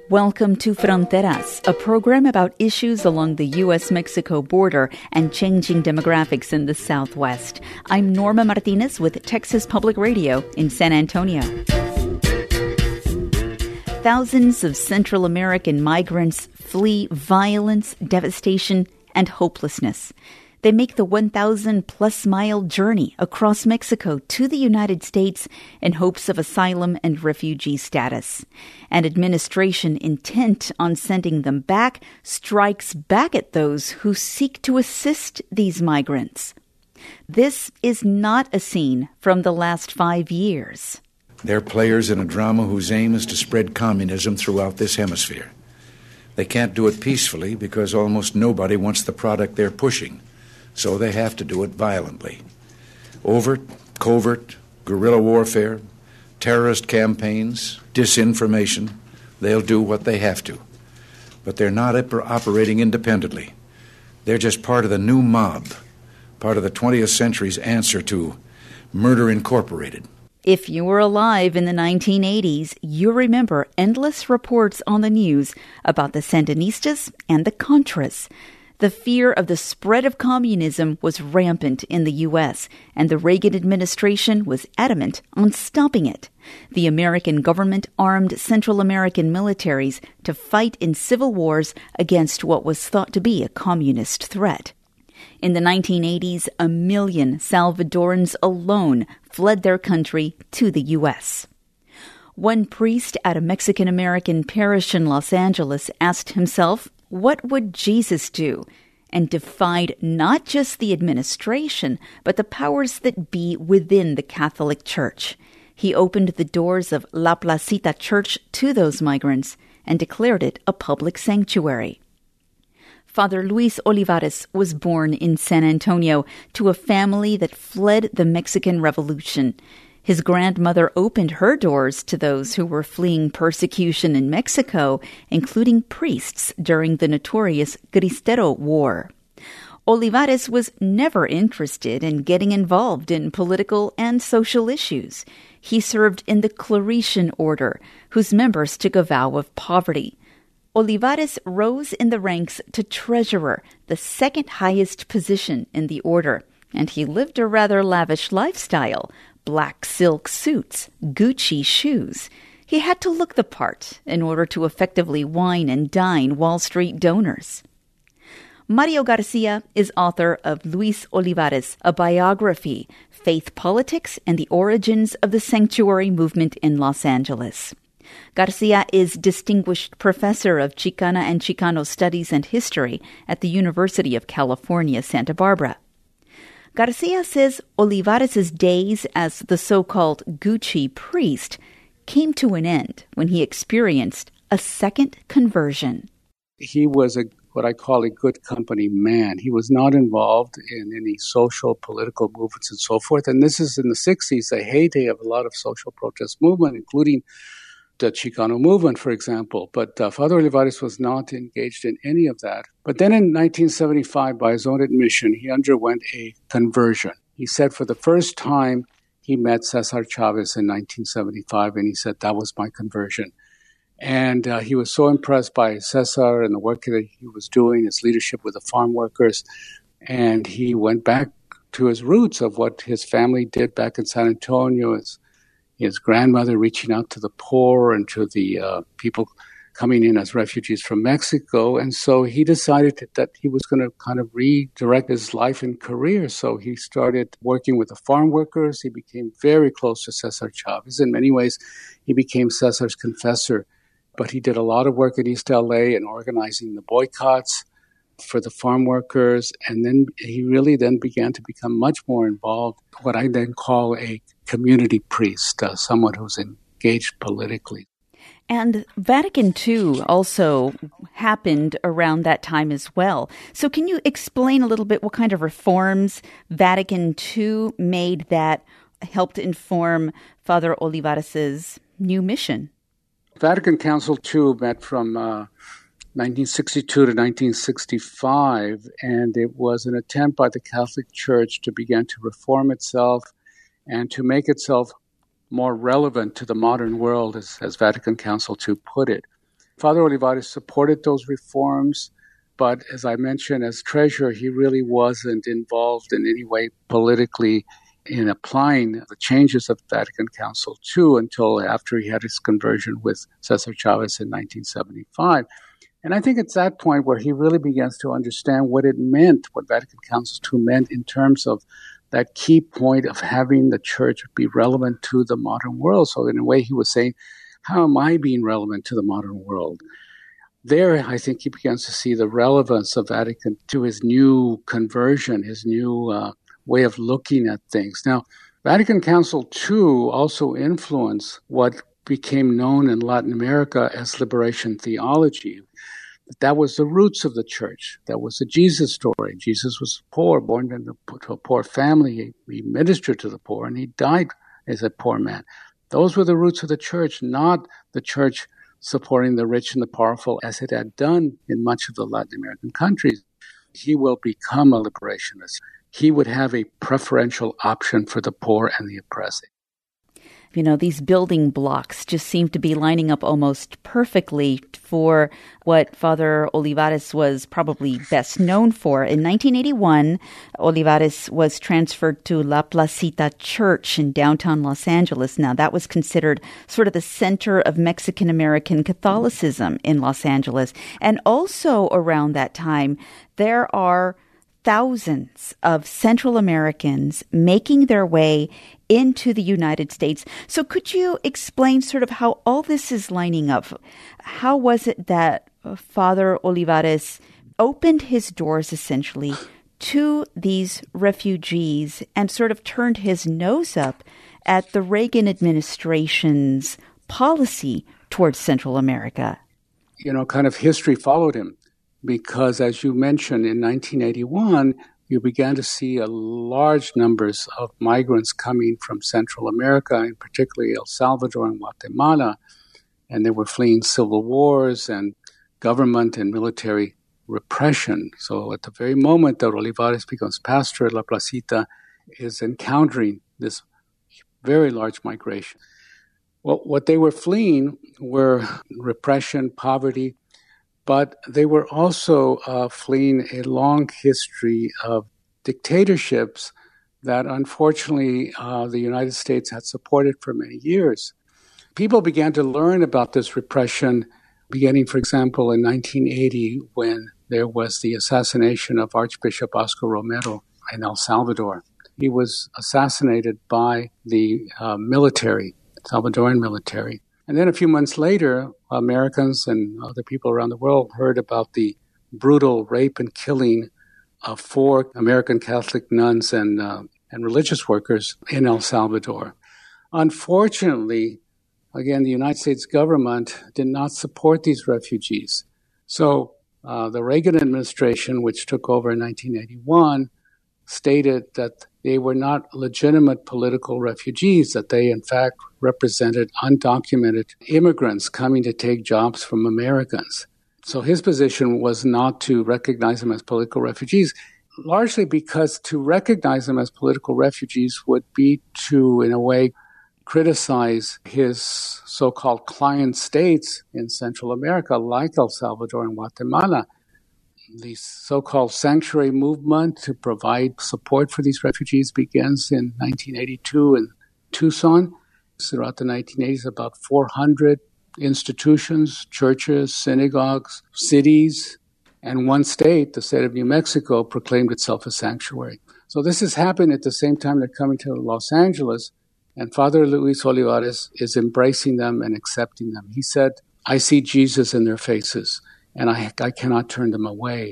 Welcome to Fronteras, a program about issues along the U.S.-Mexico border and changing demographics in the Southwest. I'm Norma Martinez with Texas Public Radio in San Antonio. Thousands of Central American migrants flee violence, devastation, and hopelessness. They make the 1,000-plus-mile journey across Mexico to the United States in hopes of asylum and refugee status. An administration intent on sending them back strikes back at those who seek to assist these migrants. This is not a scene from the last 5 years. They're players in a drama whose aim is to spread communism throughout this hemisphere. They can't do it peacefully because almost nobody wants the product they're pushing. So they have to do it violently. Overt, covert, guerrilla warfare, terrorist campaigns, disinformation, they'll do what they have to. But they're not operating independently. They're just part of the new mob, part of the 20th century's answer to Murder Incorporated. If you were alive in the 1980s, you remember endless reports on the news about the Sandinistas and the Contras. The fear of the spread of communism was rampant in the U.S., and the Reagan administration was adamant on stopping it. The American government armed Central American militaries to fight in civil wars against what was thought to be a communist threat. In the 1980s, 1 million Salvadorans alone fled their country to the U.S. One priest at a Mexican-American parish in Los Angeles asked himself, what would Jesus do? And defied not just the administration, but the powers that be within the Catholic Church. He opened the doors of La Placita Church to those migrants and declared it a public sanctuary. Father Luis Olivares was born in San Antonio to a family that fled the Mexican Revolution. His grandmother opened her doors to those who were fleeing persecution in Mexico, including priests during the notorious Cristero War. Olivares was never interested in getting involved in political and social issues. He served in the Claretian order, whose members took a vow of poverty. Olivares rose in the ranks to treasurer, the second highest position in the order, and he lived a rather lavish lifestyle. Black silk suits, Gucci shoes. He had to look the part in order to effectively wine and dine Wall Street donors. Mario Garcia is author of Luis Olivares, a biography, Faith, Politics, and the Origins of the Sanctuary Movement in Los Angeles. Garcia is Distinguished Professor of Chicana and Chicano Studies and History at the University of California, Santa Barbara. Garcia says Olivares' days as the so-called Gucci priest came to an end when he experienced a second conversion. He was what I call a good company man. He was not involved in any social, political movements and so forth. And this is in the 60s, the heyday of a lot of social protest movement, including the Chicano movement, for example. But Father Olivares was not engaged in any of that. But then in 1975, by his own admission, he underwent a conversion. He said for the first time he met Cesar Chavez in 1975, and he said, that was my conversion. And he was so impressed by Cesar and the work that he was doing, his leadership with the farm workers, and he went back to his roots of what his family did back in San Antonio, his grandmother reaching out to the poor and to the people coming in as refugees from Mexico. And so he decided that he was going to kind of redirect his life and career. So he started working with the farm workers. He became very close to Cesar Chavez. In many ways, he became Cesar's confessor. But he did a lot of work in East LA and organizing the boycotts for the farm workers. And then he really then began to become much more involved, what I then call a community priest, someone who's engaged politically. And Vatican II also happened around that time as well. So can you explain a little bit what kind of reforms Vatican II made that helped inform Father Olivares' new mission? Vatican Council II met from 1962 to 1965, and it was an attempt by the Catholic Church to begin to reform itself and to make itself more relevant to the modern world, as Vatican Council II put it. Father Olivares supported those reforms, but as I mentioned, as treasurer, he really wasn't involved in any way politically in applying the changes of Vatican Council II until after he had his conversion with Cesar Chavez in 1975. And I think it's that point where he really begins to understand what it meant, what Vatican Council II meant in terms of that key point of having the church be relevant to the modern world. So in a way, he was saying, how am I being relevant to the modern world? There, I think he begins to see the relevance of Vatican to his new conversion, his new way of looking at things. Now, Vatican Council II also influenced what became known in Latin America as liberation theology. That was the roots of the church. That was the Jesus story. Jesus was poor, born into a poor family. He ministered to the poor, and he died as a poor man. Those were the roots of the church, not the church supporting the rich and the powerful as it had done in much of the Latin American countries. He will become a liberationist. He would have a preferential option for the poor and the oppressed. You know, these building blocks just seem to be lining up almost perfectly for what Father Olivares was probably best known for. In 1981, Olivares was transferred to La Placita Church in downtown Los Angeles. Now, that was considered sort of the center of Mexican-American Catholicism in Los Angeles. And also around that time, there are thousands of Central Americans making their way into the United States. So could you explain sort of how all this is lining up? How was it that Father Olivares opened his doors essentially to these refugees and sort of turned his nose up at the Reagan administration's policy towards Central America? You know, kind of history followed him. Because, as you mentioned, in 1981, you began to see large numbers of migrants coming from Central America, and particularly El Salvador and Guatemala, and they were fleeing civil wars and government and military repression. So at the very moment that Olivares becomes pastor at La Placita, is encountering this very large migration. Well, what they were fleeing were repression, poverty, but they were also fleeing a long history of dictatorships that unfortunately the United States had supported for many years. People began to learn about this repression beginning, for example, in 1980 when there was the assassination of Archbishop Oscar Romero in El Salvador. He was assassinated by the military, Salvadoran military. And then a few months later, Americans and other people around the world heard about the brutal rape and killing of 4 American Catholic nuns and religious workers in El Salvador. Unfortunately, again, the United States government did not support these refugees. So the Reagan administration, which took over in 1981, stated that they were not legitimate political refugees, that they, in fact, represented undocumented immigrants coming to take jobs from Americans. So his position was not to recognize them as political refugees, largely because to recognize them as political refugees would be to, in a way, criticize his so-called client states in Central America, like El Salvador and Guatemala. The so-called sanctuary movement to provide support for these refugees begins in 1982 in Tucson. Throughout the 1980s, about 400 institutions, churches, synagogues, cities, and one state, the state of New Mexico, proclaimed itself a sanctuary. So this has happened at the same time they're coming to Los Angeles, and Father Luis Olivares is embracing them and accepting them. He said, I see Jesus in their faces, and I cannot turn them away.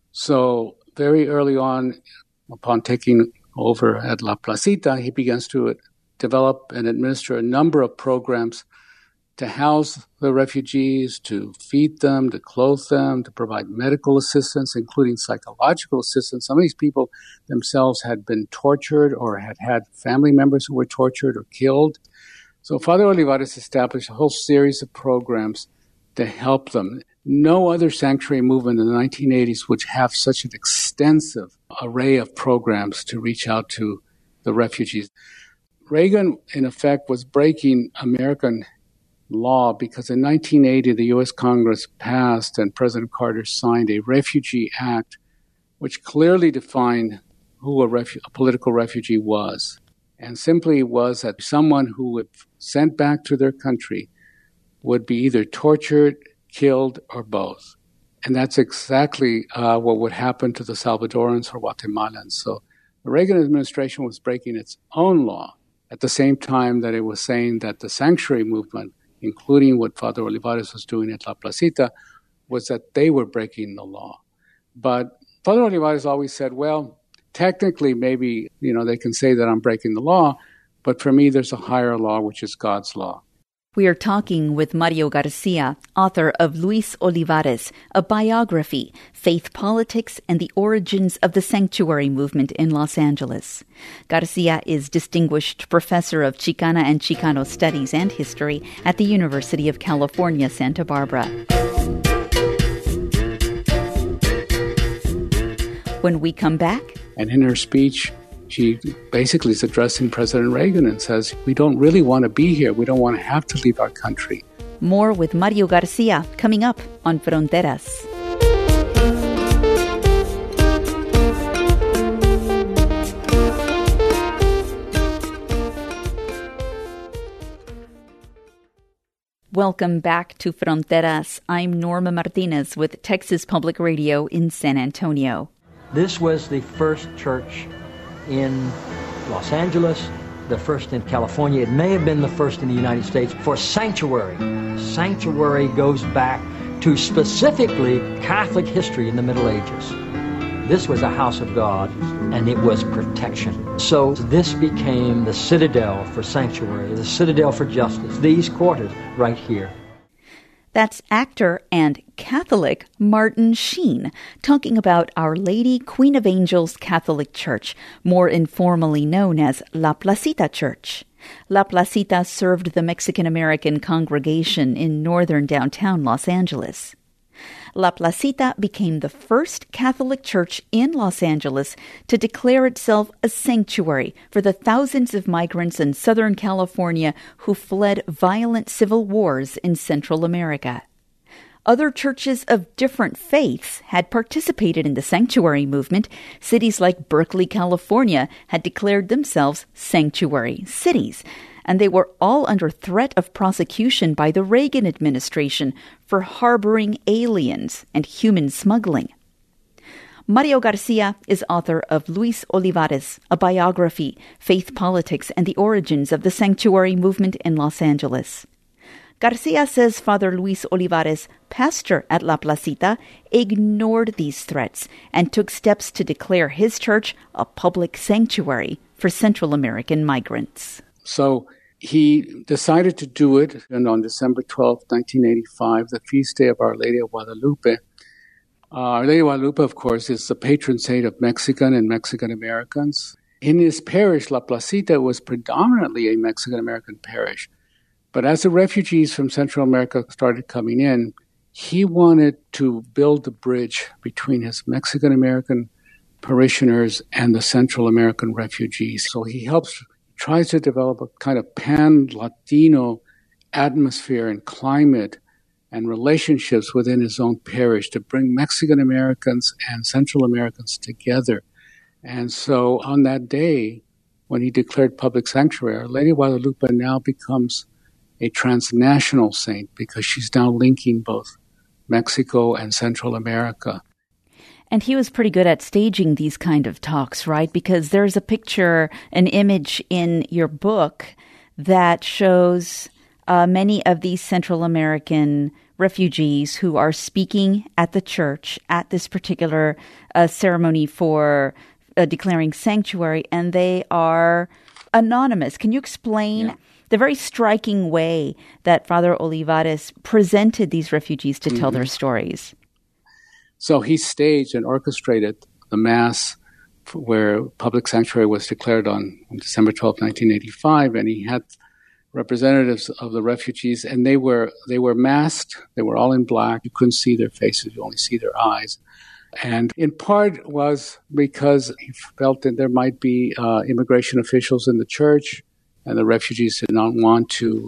So very early on, upon taking over at La Placita, he begins to develop and administer a number of programs to house the refugees, to feed them, to clothe them, to provide medical assistance, including psychological assistance. Some of these people themselves had been tortured or had had family members who were tortured or killed. So Father Olivares established a whole series of programs to help them. No other sanctuary movement in the 1980s would have such an extensive array of programs to reach out to the refugees. Reagan, in effect, was breaking American law because in 1980, the U.S. Congress passed and President Carter signed a Refugee Act, which clearly defined who a political refugee was. And simply was that someone who would sent back to their country would be either tortured, killed, or both. And that's exactly what would happen to the Salvadorans or Guatemalans. So the Reagan administration was breaking its own law at the same time that it was saying that the sanctuary movement, including what Father Olivares was doing at La Placita, was that they were breaking the law. But Father Olivares always said, well, technically maybe, they can say that I'm breaking the law, but for me there's a higher law, which is God's law. We are talking with Mario Garcia, author of Luis Olivares, a biography, Faith, Politics, and the Origins of the Sanctuary Movement in Los Angeles. Garcia is Distinguished Professor of Chicana and Chicano Studies and History at the University of California, Santa Barbara. When we come back... And in her speech, she basically is addressing President Reagan and says, we don't really want to be here. We don't want to have to leave our country. More with Mario Garcia coming up on Fronteras. Welcome back to Fronteras. I'm Norma Martinez with Texas Public Radio in San Antonio. This was the first church in Los Angeles, the first in California. It may have been the first in the United States for sanctuary. Sanctuary goes back to specifically Catholic history in the Middle Ages. This was a house of God, and it was protection. So this became the citadel for sanctuary, the citadel for justice, these quarters right here. That's actor and Catholic Martin Sheen talking about Our Lady Queen of Angels Catholic Church, more informally known as La Placita Church. La Placita served the Mexican-American congregation in northern downtown Los Angeles. La Placita became the first Catholic church in Los Angeles to declare itself a sanctuary for the thousands of migrants in Southern California who fled violent civil wars in Central America. Other churches of different faiths had participated in the sanctuary movement. Cities like Berkeley, California, had declared themselves sanctuary cities, and they were all under threat of prosecution by the Reagan administration for harboring aliens and human smuggling. Mario Garcia is author of Luis Olivares, a biography, Faith, Politics, and the Origins of the Sanctuary Movement in Los Angeles. Garcia says Father Luis Olivares, pastor at La Placita, ignored these threats and took steps to declare his church a public sanctuary for Central American migrants. So he decided to do it, and on December 12, 1985, the feast day of Our Lady of Guadalupe. Our Lady of Guadalupe, of course, is the patron saint of Mexican and Mexican Americans. In his parish, La Placita, was predominantly a Mexican American parish. But as the refugees from Central America started coming in, he wanted to build the bridge between his Mexican American parishioners and the Central American refugees. So he tries to develop a kind of pan-Latino atmosphere and climate and relationships within his own parish to bring Mexican Americans and Central Americans together. And so on that day, when he declared public sanctuary, Our Lady of Guadalupe now becomes a transnational saint because she's now linking both Mexico and Central America. And he was pretty good at staging these kind of talks, right? Because there's a picture, an image in your book that shows many of these Central American refugees who are speaking at the church at this particular ceremony for declaring sanctuary, and they are anonymous. Can you explain the very striking way that Father Olivares presented these refugees to tell their stories? So he staged and orchestrated the Mass where public sanctuary was declared on December 12, 1985, and he had representatives of the refugees, and they were masked. They were all in black. You couldn't see their faces. You only see their eyes. And in part was because he felt that there might be immigration officials in the church, and the refugees did not want to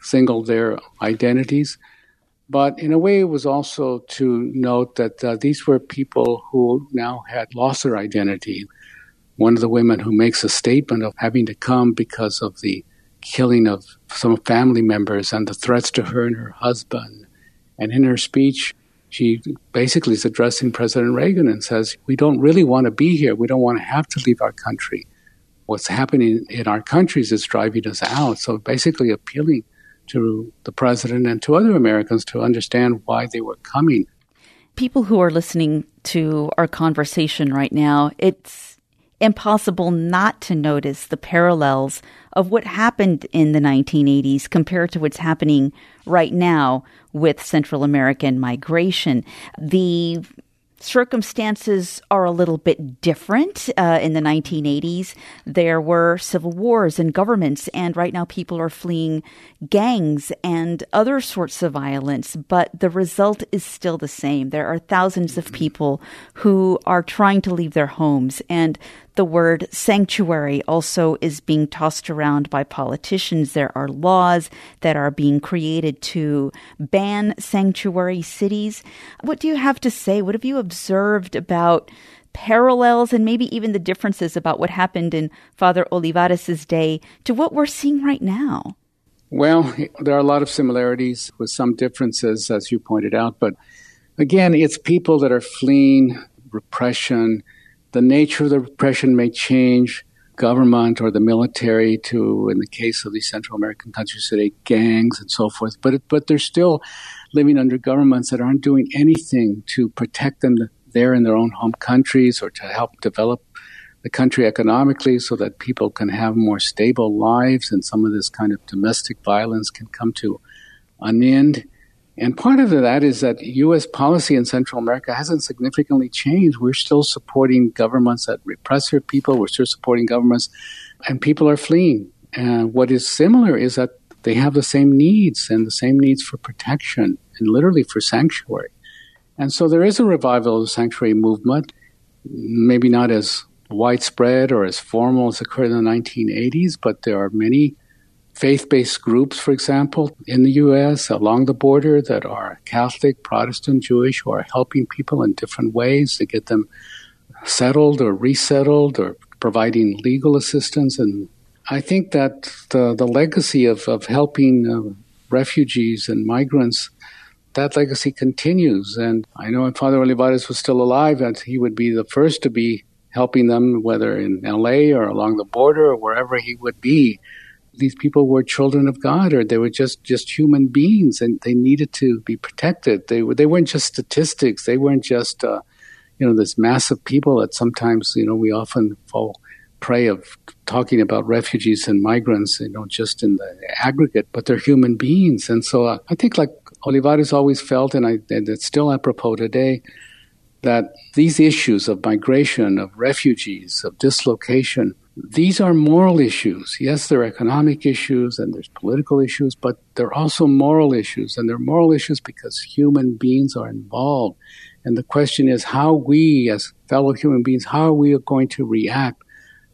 single their identities. But in a way, it was also to note that these were people who now had lost their identity. One of the women who makes a statement of having to come because of the killing of some family members and the threats to her and her husband. And in her speech, she basically is addressing President Reagan and says, we don't really want to be here. We don't want to have to leave our country. What's happening in our countries is driving us out. So basically appealing to the president and to other Americans to understand why they were coming. People who are listening to our conversation right now, it's impossible not to notice the parallels of what happened in the 1980s compared to what's happening right now with Central American migration. The circumstances are a little bit different. In the 1980s, there were civil wars and governments, and right now people are fleeing gangs and other sorts of violence, but the result is still the same. There are thousands of people who are trying to leave their homes, and the word sanctuary also is being tossed around by politicians. There are laws that are being created to ban sanctuary cities. What do you have to say? What have you observed about parallels and maybe even the differences about what happened in Father Olivares' day to what we're seeing right now? Well, there are a lot of similarities with some differences, as you pointed out. But again, it's people that are fleeing repression. The nature of the repression may change, government or the military to, in the case of these Central American countries today, gangs and so forth. But they're still living under governments that aren't doing anything to protect them there in their own home countries or to help develop the country economically so that people can have more stable lives and some of this kind of domestic violence can come to an end. And part of that is that U.S. policy in Central America hasn't significantly changed. We're still supporting governments that repress their people. We're still supporting governments, and people are fleeing. And what is similar is that they have the same needs and the same needs for protection and literally for sanctuary. And so there is a revival of the sanctuary movement, maybe not as widespread or as formal as occurred in the 1980s, but there are many faith-based groups, for example, in the U.S. along the border that are Catholic, Protestant, Jewish, who are helping people in different ways to get them settled or resettled or providing legal assistance. And I think that the legacy of helping refugees and migrants, that legacy continues. And I know if Father Olivares was still alive, that he would be the first to be helping them, whether in L.A. or along the border or wherever he would be. These people were children of God, or they were just human beings, and they needed to be protected. They weren't just statistics. They weren't just this mass of people that sometimes we often fall prey of talking about refugees and migrants, just in the aggregate, but they're human beings. And so I think, like Olivares always felt, and it's still apropos today, that these issues of migration, of refugees, of dislocation, these are moral issues. Yes, there are economic issues and there's political issues, but they're also moral issues. And they're moral issues because human beings are involved. And the question is how we, as fellow human beings, how are we going to react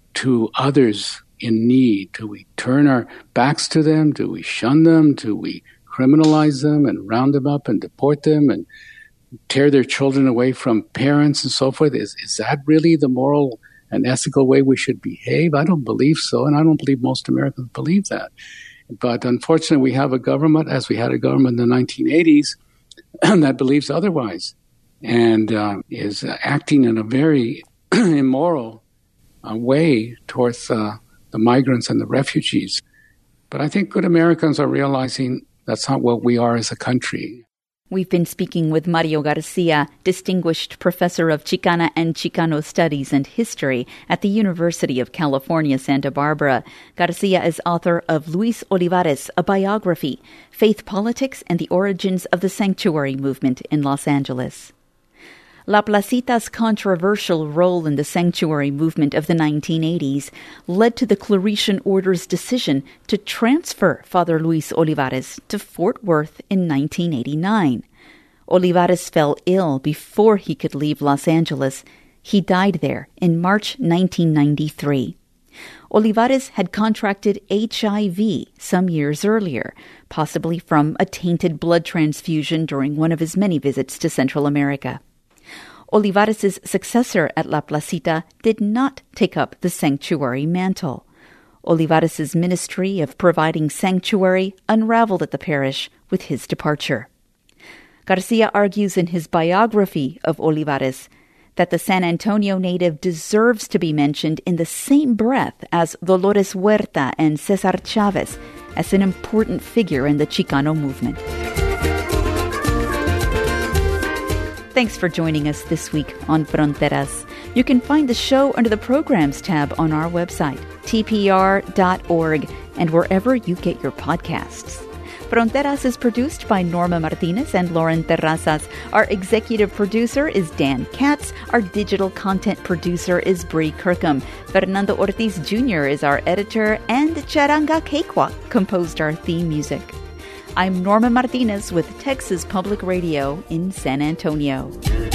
to others in need? Do we turn our backs to them? Do we shun them? Do we criminalize them and round them up and deport them and tear their children away from parents and so forth? Is that really the moral and ethical way we should behave? I don't believe so, and I don't believe most Americans believe that. But unfortunately, we have a government, as we had a government in the 1980s, that believes otherwise and is acting in a very immoral way towards the migrants and the refugees. But I think good Americans are realizing that's not what we are as a country. We've been speaking with Mario Garcia, Distinguished Professor of Chicana and Chicano Studies and History at the University of California, Santa Barbara. Garcia is author of Luis Olivares, A Biography, Faith, Politics, and the Origins of the Sanctuary Movement in Los Angeles. La Placita's controversial role in the sanctuary movement of the 1980s led to the Claretian Order's decision to transfer Father Luis Olivares to Fort Worth in 1989. Olivares fell ill before he could leave Los Angeles. He died there in March 1993. Olivares had contracted HIV some years earlier, possibly from a tainted blood transfusion during one of his many visits to Central America. Olivares' successor at La Placita did not take up the sanctuary mantle. Olivares' ministry of providing sanctuary unraveled at the parish with his departure. Garcia argues in his biography of Olivares that the San Antonio native deserves to be mentioned in the same breath as Dolores Huerta and Cesar Chavez as an important figure in the Chicano movement. Thanks for joining us this week on Fronteras. You can find the show under the Programs tab on our website, tpr.org, and wherever you get your podcasts. Fronteras is produced by Norma Martinez and Lauren Terrazas. Our executive producer is Dan Katz. Our digital content producer is Bree Kirkham. Fernando Ortiz Jr. is our editor, and Charanga Cakewalk composed our theme music. I'm Norma Martinez with Texas Public Radio in San Antonio.